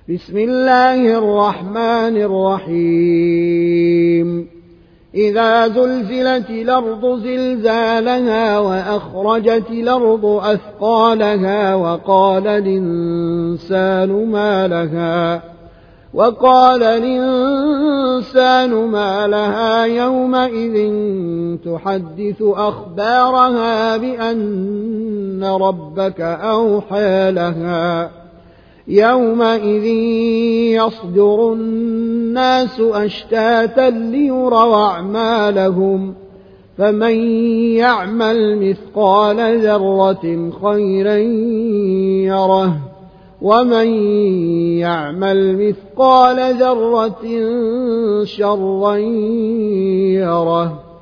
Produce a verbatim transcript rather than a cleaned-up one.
بسم الله الرحمن الرحيم إذا زلزلت الأرض زلزالها وأخرجت الأرض أثقالها وقال الإنسان ما لها وقال الإنسان ما لها يومئذ تحدث أخبارها بأن ربك أوحى لها يومئذ يصدر الناس أشتاتا ليروا أعمالهم فمن يعمل مثقال ذرة خيرا يره ومن يعمل مثقال ذرة شرا يره.